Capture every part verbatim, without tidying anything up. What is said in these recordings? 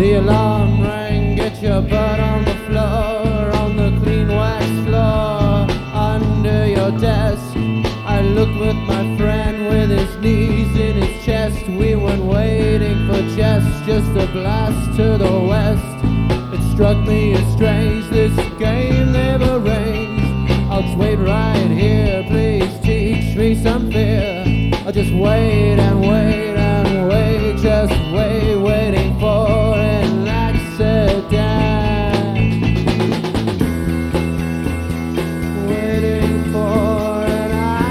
The alarm rang, get your butt on the floor, on the clean wax floor, under your desk. I looked with my friend with his knees in his chest. We weren't waiting for chess, just a blast to the west. It struck me as strange, this game they've arranged. I'll just wait right here, please teach me some fear. I'll just wait and wait and wait, just wait, waiting for an accident. Waiting for an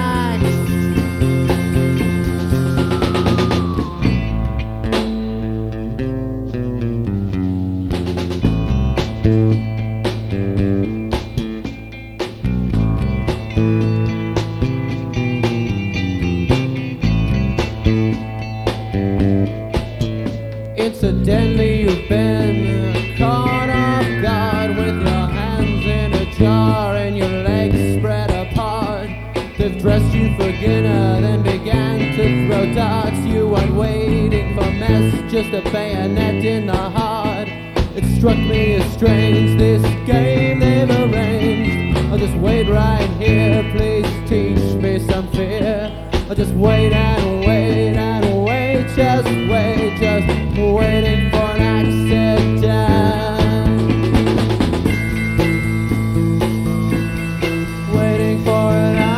Incidentally, you've been caught off guard with your hands in a jar and your legs spread apart. They've dressed you for dinner, then began to throw darts. You weren't waiting for mess, just a bayonet in the heart. It struck me as strange, this game they've arranged. I'll just wait right here, please teach me some fear. I'll just wait and wait and wait, just wait, just waiting for an accident. Waiting for an accident.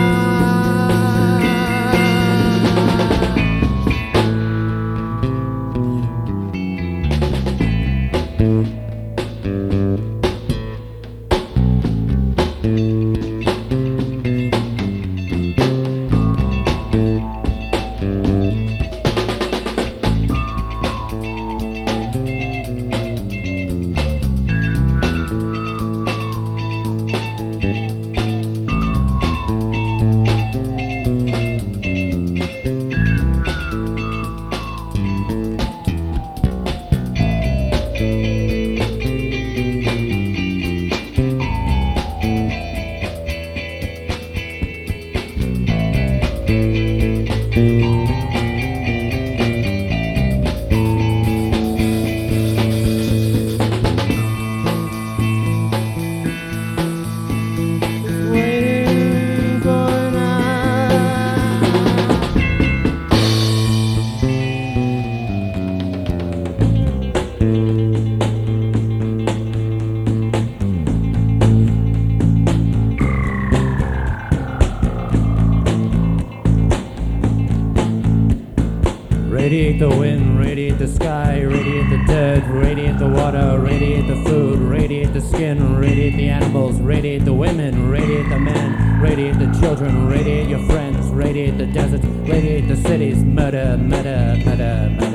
Radiate the wind, radiate the sky, radiate the dirt, radiate the water, radiate the food, radiate the skin, radiate the animals, radiate the women, radiate the men, radiate the children, radiate your friends, radiate the deserts, radiate the cities, murder, murder, murder, murder.